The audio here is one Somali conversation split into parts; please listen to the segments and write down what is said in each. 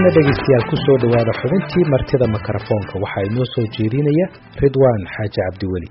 dhegeystayaal ku soo dhawaada xubintii martida makarafoonka waxaa inoo soo jeedinaya Ridwaan Xaaji Cabdiweli.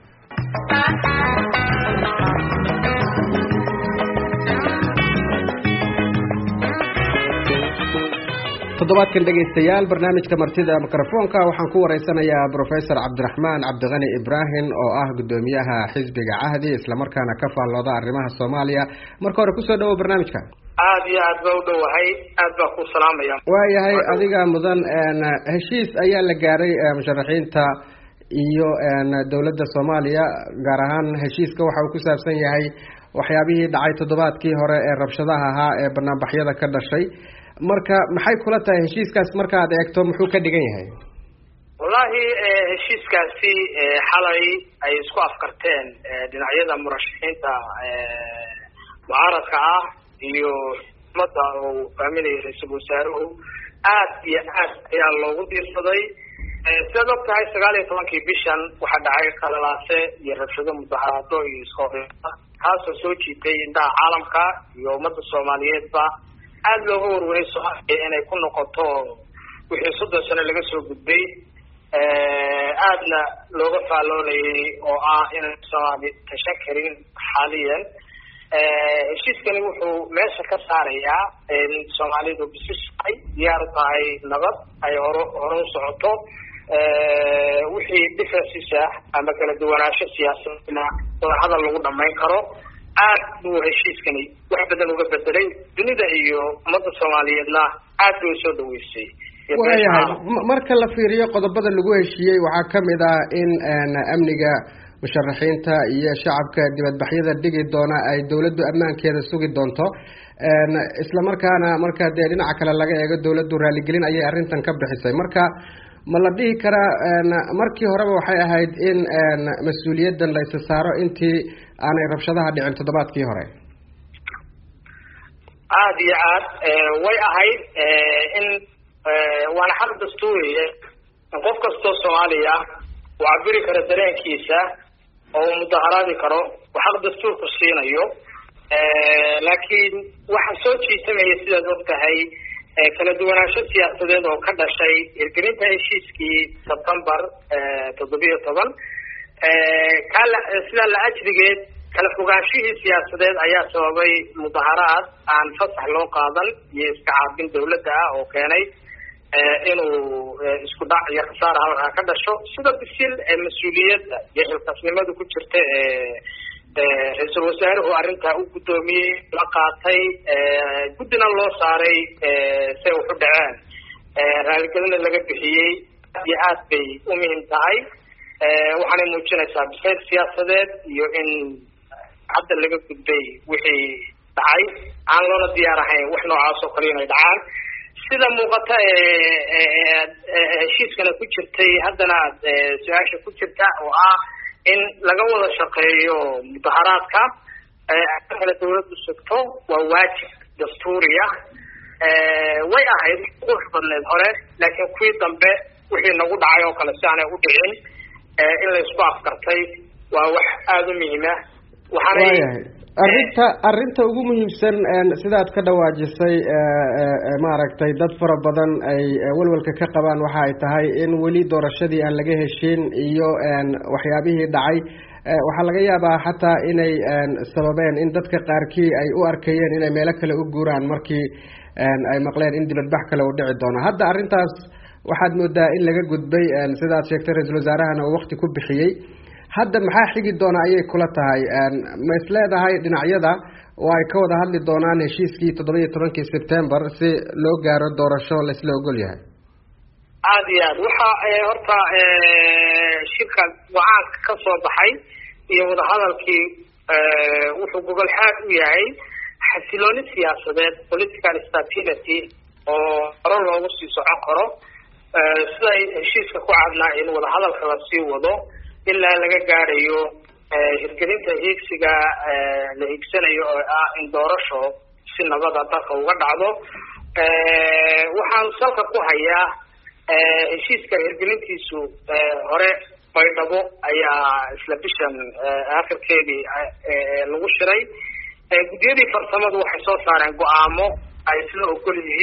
toddobaadkan dhegeystayaal barnaamijka martida makarafoonka waxaan ku wareysanayaa Professor Cabdiraxmaan Cabdiqani Ibrahim oo ah gudoomiyaha xisbiga Cahdi isla markaana ka faallooda arrimaha Soomaaliya. Marka hore ku soo dhawo barnaamijka. aad iyo aad baa u dhowahay, aad baa ku salaamaya. waayahay adiga mudan heshiis ayaa la gaaray musharaxiinta iyo dawladda Soomaaliya, gaar ahaan heshiiska waxa uu ku saabsan yahay waxyaabihii dhacay toddobaadkii hore ee rabshadaha ahaa ee banaanbaxyada ka dhashay. marka maxay kula tahay heshiiskaas markaad eegto muxuu ka dhigan yahay? wallahi heshiiskaasi xalay ay isku afkarteen dhinacyada murashaxiinta mucaaradka ah iyo ummadda uu faaminaya ra-iisul wasaaruhu aad iyo aad ayaa loogu diirsaday. sidaad og tahay 19 bishan waxaa dhacay qalalaase iyo rabshado mudaharaado iyo iskooxyada kaasoo soo jiitay indhaha caalamka iyo ummadda Soomaaliyeedba. aad looga warwaray Soomaaliya inay ku noqoto wixii 30 sano laga soo gudbay, aadna looga faaloonayay oo ah inay Soomaaliya tashan karin xaaliyan. heshiiskani wuxuu meesha ka saarayaa in Soomaalidu bisishay diyaar tahay nabad ay hore u socoto, wixii differences ama kala duwanaansho siyaasadna hadal lagu dhamayn karo. aad buu heshiiskani wax badan uga bedelay dunida iyo ummadda Soomaaliyeedna aad buu soo dhaweysay. waayahay marka la fiiriyo qodobada lagu heshiiyey waxaa kamid ah in amniga musharaxiinta iyo shacabka dibadbaxyada dhigi doona ay dawladdu ammaankeeda sugi doonto, isla markaana marka dee dhinaca kale laga eego dawladdu raaligelin ayay arrintan ka bixisay. marka ma la dhihi karaa markii horeba waxay ahayd in mas-uuliyaddan la isa saaro intii aanay rabshadaha dhicin toddobaadkii hore? aad iyo aad way ahayd in waana xaq dastuuriya in qof kastoo Soomaaliya uu cabiri karo dareenkiisa oo uu mudaharaadi karo oo xaq dastuurku siinayo. laakiin waxa soo jiitamaya sidaad og tahay kala duwanaansho siyaasadeed oo ka dhashay hirgelinta heshiiskii Sebtembar 17 sida la ajrigeed kala fogaanshihii siyaasadeed ayaa sababay mudaharaad aan fasax loo qaadan iyo iska caabin dawladda ah oo keenay inuu isku dhac iyo khasaar halkaa ka dhasho. sida bisil mas-uuliyadda iyo xilkasnimadu ku jirta ra-iisul wasaaruhu arrintaa u gudoomiyey la qaatay, guddina loo saaray say wax u dhaceen, raaligelina laga bixiyey. aad iyo aad bay u muhiim tahay, waxaanay muujinaysaa bisayl siyaasadeed iyo in hadda laga gudbay wixii dhacay, aan loona diyaar ahayn wax noocaas oo kale inay dhacaan. sida muuqata heshiiskana ku jirtay haddana su-aasha ku jirta oo ah in laga wada shaqeeyo mudaharaadka kala dawladdu sugto waa waajib dastuuriya. way ahayd qurux badneed hore, laakiin kuwii dambe wixii nagu dhacay oo kale si aanay u dhicin in la isku afkartay waa wax aada u muhiima. arrinta ugu muhiimsan sidaad ka dhawaajisay maaragtay dad fara badan ay walwalka ka qabaan waxa ay tahay in weli doorashadii aan laga heshin iyo waxyaabihii dhacay. waxaa laga yaabaa xataa inay sababeen in dadka qaarkii ay u arkayeen inay meelo kale u guuraan markii ay maqleen in dibadbax kale uu dhici doono. hadda arrintaas waxaad moodaa in laga gudbay, sidaad sheegtay ra-iisul wasaarahana uu waqti ku bixiyey. hadda maxaa xigi doona ayay kula tahay? ma is leedahay dhinacyada oo ay ka wada hadli doonaan heshiiskii 17 September si loo gaaro doorasho la isla ogol yahay? aad iyo aad waxa horta shirka go-aanka ka soo baxay iyo wadahadalkii wuxuu gobol xaad u yahay xasilooni siyaasadeed, political stability oo hore loogu sii socon karo. sida heshiiska ku cadnaa in wadahadalka la sii wado ilaa laga gaarayo hirgelinta hiigsiga la hiigsanayo oo ah in doorasho si nabada dalka uga dhacdo. waxaan salka ku hayaa heshiiska hirgelintiisu hore baydhabo ayaa isla bishan akhirkeedii lagu shiray. guddiyadii farsamadu waxay soo saareen go-aamo ay isla ogol yihiin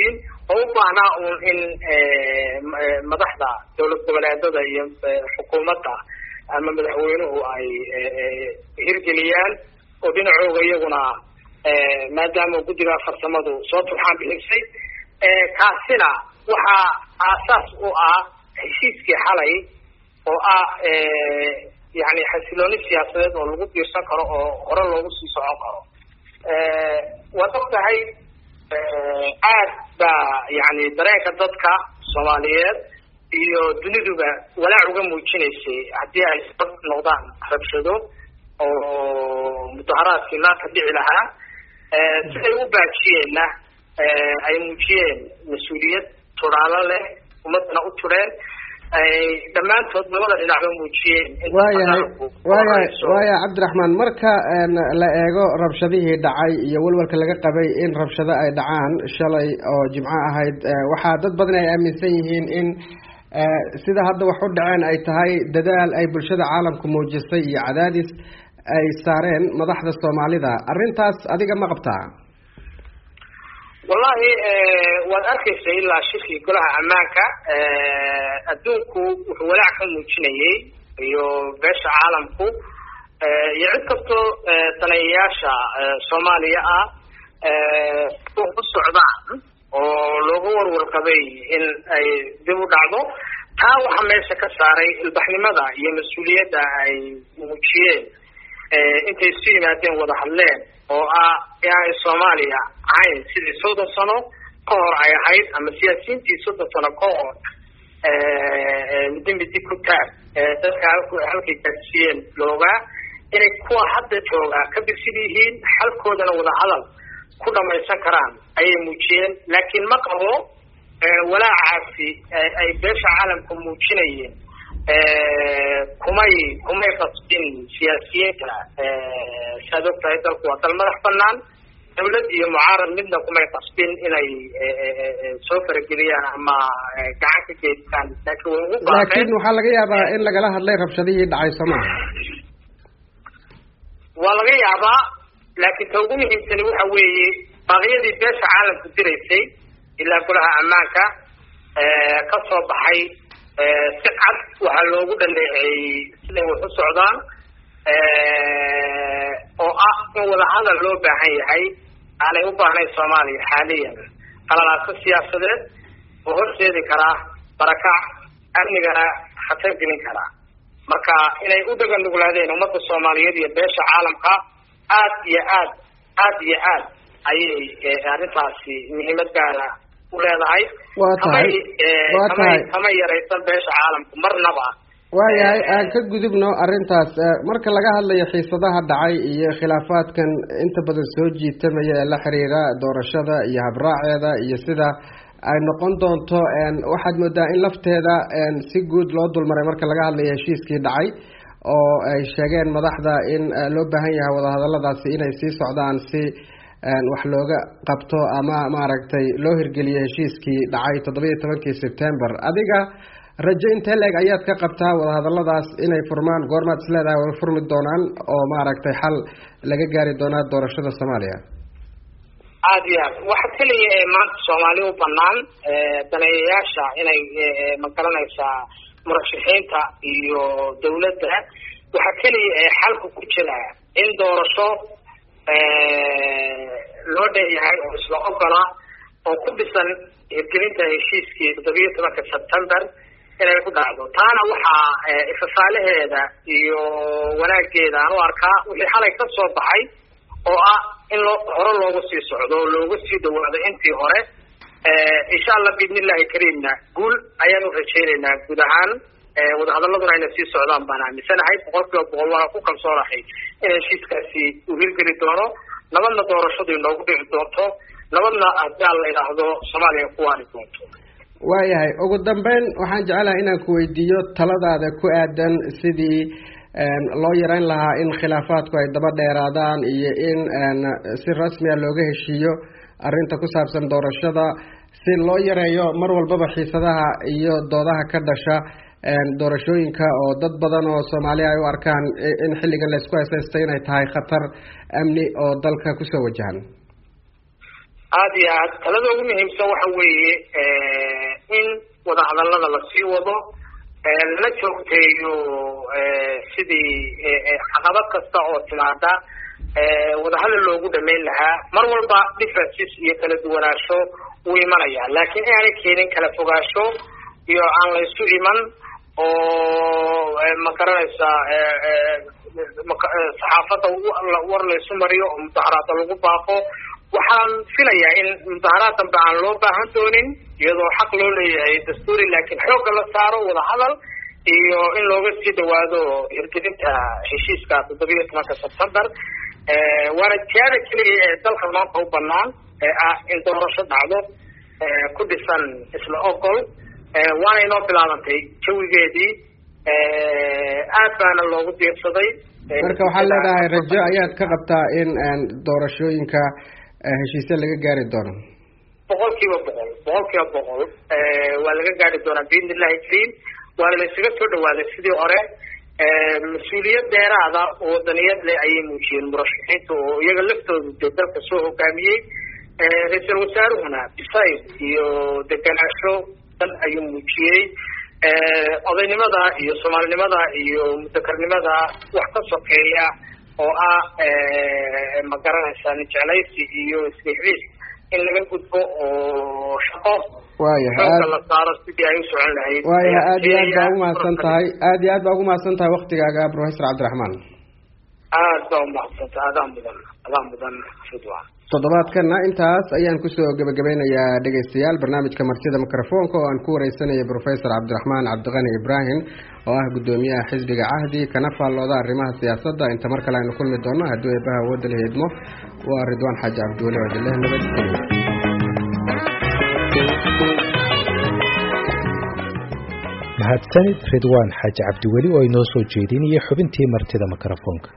oo u baahnaa uun in madaxda dowlad goboleedada iyo xukuumadda ama madaxweynuhu ay hirgeliyaan oo dhinacooga iyaguna maadaama guddiga farsamadu soo turxaan bixisay kaasina waxaa aasaas u ah heshiiskii xalay oo ah yani xasilooni siyaasadeed oo lagu diirsan karo oo hore loogu sii socon karo. waad og tahay aad baa yani dareenka dadka Soomaaliyeed iyo duniduba walaac uga muujinaysay haddii ay noqdaan rabshado oo mudaharaadkii maanta dhici lahaa siday u baajiyeenna ay muujiyeen mas-uuliyad turaalo leh ummadana u tureen ay dhammaantood labada dhinacba muujiyeen. waaya cabdiraxmaan, marka la eego rabshadihii dhacay iyo walwalka laga qabay in rabshado ay dhacaan shalay oo jimco ahayd, waxaa dad badan ay aaminsan yihiin in sida hadda wax u dhaceen ay tahay dadaal ay bulshada caalamku muujisay iyo cadaadis ay saareen madaxda Soomaalida. arrintaas adiga ma qabtaa? wallahi waad arkaysa ilaa shirkii golaha ammaanka adduunku wuxuu walaac ka muujinayay iyo beesha caalamku iyo cid kastoo daneeyayaasha Soomaaliya ah ku socdaan oo looga warwarqabay in ay dib u dhacdo. taa waxaa meesha ka saaray ilbaxnimada iyo mas-uuliyadda ay muujiyeen intay isu yimaadeen wada hadleen oo ah inay Soomaaliya ahayn sidii 30 sano ka hor ay ahayd ama siyaasiyiintii 30 sano ka hor midi ku taag dadka halkay gaarsiiyeen looga inay kuwa hadda jooga ka bisil yihiin xalkoodana wada hadal ku dhamaysan karaan ayay muujiyeen. laakiin ma qabo walaacaasi ay beesha caalamka muujinayeen kumay qasbin siyaasiyiinta. saad og tahay dalku waa dal madax banaan, dawlad iyo mucaarad midna kumay qasbin inay soo farageliyaan ama gacan ka geystaan. laakiin waxaa laga yaabaa in lagala hadlay rabshadihii dhacay Soomaaliya. waa laga yaabaa, laakiin ta ugu muhiimsani waxa weeye baaqyadii beesha caalamku diraysay ilaa golaha ammaanka ka soo baxay si cad waxaa loogu dhaleeceeyey siday wax u socdaan oo ah in wada hadal loo baahan yahay aanay u baahnayn Soomaaliya xaaliyan qalalaaso siyaasadeed oo horseedi karaa barakac amnigana khatar gelin karaa. marka inay u dhagan nuglaadeen ummadda Soomaaliyeed iyo beesha caalamka aad iyo aad ayay arrintaasi muhiimad gaara u leedahay. kama yaraysan beesha caalamku marnaba. waayahay aan ka gudubno arrintaas. marka laga hadlayo xiisadaha dhacay iyo khilaafaadkan inta badan soo jiitamaya ee la xiriira doorashada iyo habraaceeda iyo sida ay noqon doonto, waxaad moodaa in lafteeda si guud loo dulmaray marka laga hadlayo heshiiskii dhacay oo ay sheegeen madaxda in loo baahan yahay wadahadaladaasi inay sii socdaan si wax looga qabto ama maaragtay loo hirgeliyo heshiiskii dhacay 17 September. adiga rajo intee leeg ayaad ka qabtaa wadahadaladaas inay furmaan? goormaad is leedahay way furmi doonaan oo maaragtay xal laga gaari doonaa doorashada Soomaaliya? aad iyo aad waxa kaliya maanta Soomaali u banaan daneeyayaasha inay magaranaysaa murashaxiinta iyo dawladda waxa kaliya xalku ku jira in doorasho loo dheeyahay oo isla ogola oo ku dhisan hirgelinta heshiiskii 17 September inay ku dhacdo. taana waxaa ifafaalaheeda iyo wanaageeda aan u arkaa wixii xalay ka soo baxay oo ah in hore loogu sii socdo oo loogu sii dhawaado intii hore. insha Allah biidnillahi kariimna guul ayaanu rajaynaynaa guud ahaan wadahadaladuna inay sii socdaan baan aaminsanahay 100% waan ku kalsoonahay in heshiiskaasi uu hirgeli doono, nabadna doorashadu inoogu dhici doonto, nabadna haddii la yidhaahdo Soomaaliya ku waani doonto. waayahay ugu dambeyn waxaan jecelahay inaan ku weydiiyo taladaada ku aadan sidii loo yareyn lahaa in khilaafaadku ay daba dheeraadaan iyo in si rasmi ah looga heshiiyo arrinta ku saabsan doorashada si loo yareeyo mar walbaba xiisadaha iyo doodaha ka dhasha doorashooyinka oo dad badan oo Soomaaliya ay u arkaan in xilligan la isku haysto inay tahay khatar amni oo dalka ku soo wajahan. aada iyo aad talada ugu muhiimsan waxa weeye in wadahadalada lasii wado lana joogteeyo sidii caqabad kasta oo timaada wadahadal loogu dhameyn lahaa. mar walba differences iyo kala duwanaansho wuu imanaya, laakiin inaanay keenin kala fogaasho iyo aan la isu iman oo ma garanaysa saxaafadda war la isu mariyo oo mudaharaada lagu baaqo. waxaan filayaa in mudaharaad dambe aan loo baahan doonin, iyadoo xaq loo leeyahay dastuuri, laakiin xoogga la saaro wadahadal iyo in looga sii dhawaado hirgelinta heshiiska 17 Sebtembar. waana tiyaada keliya ee dalka maanta u banaan ee ah in doorasho dhacdo ku dhisan isla ogol. waana inoo bilaabantay jawigeedii, aad baana loogu diirsaday. marka waxaad leedahay rajo ayaad ka qabtaa in doorashooyinka heshiisya laga gaari doono? 100% waa laga gaari doonaa biidnillahi kariim. waana la isaga soo dhawaaday sidii hore. mas-uuliyad dheeraada oo wadaniyad leh ayay muujiyeen murashaxiinta oo iyaga laftoodu dee dalka soo hogaamiyey. ra-iisul wasaaruhuna bisayl iyo deganaansho dan ayuu muujiyey. odaynimada iyo soomaalinimada iyo mudakarnimada wax ka sokeeya oo ah ma garanaysaa nijeclaysi iyo isrixriis in laga gudbo oo shaqo la saaro sidii ay u socon lahayd. waayahay aad iyo aad baa umahadsan tahay, aad iyo aad baa umahadsan tahay waktigaaga Professor Cabdiraxmaan. aad baa umahadsantahay, adaa mudan Ridwan. toddobaadkana intaas ayaan kusoo gabagabeynayaa dhegaystayaal barnaamijka martida mikrofoonka oo aan ku wareysanayay Professor Cabdiraxmaan Cabdiqani Ibrahim oo ah gudoomiyaha xisbiga Cahdi kana faallooda arrimaha siyaasadda. inta mar kale aynu kulmi doono haddii eebaha wada la heedmo. waa Ridwan Xaaji Cabdiweli oo dileh nabadgelyo. mahadsanid Ridwan Xaaji Cabdiweli oo inoo soo jeedinayay xubintii martida mikrofoonka.